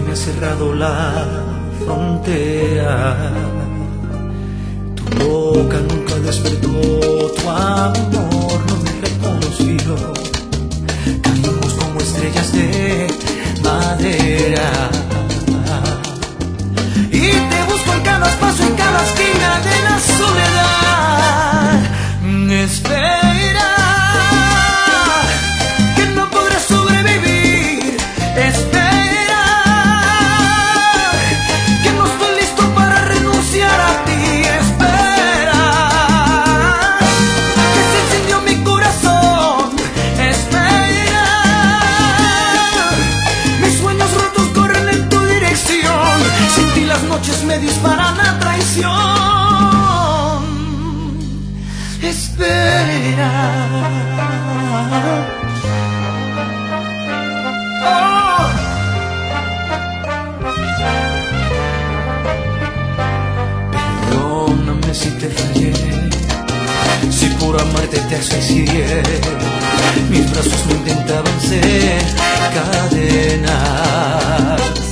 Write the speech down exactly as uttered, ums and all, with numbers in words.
me ha cerrado la frontera. Tu boca nunca despertó, tu amor no me reconoció. Caímos como estrellas de madera. Y te busco en cada espacio, en cada esquina de la soledad. Espera, que no podré sobrevivir. Espera, que no estoy listo para renunciar a ti. Espera, que se encendió mi corazón. Espera, mis sueños rotos corren en tu dirección. Sin ti las noches me disparan a traición. Espera, oh. Perdóname si te fallé, si por amarte te asfixié. Mis brazos no intentaban ser cadenas.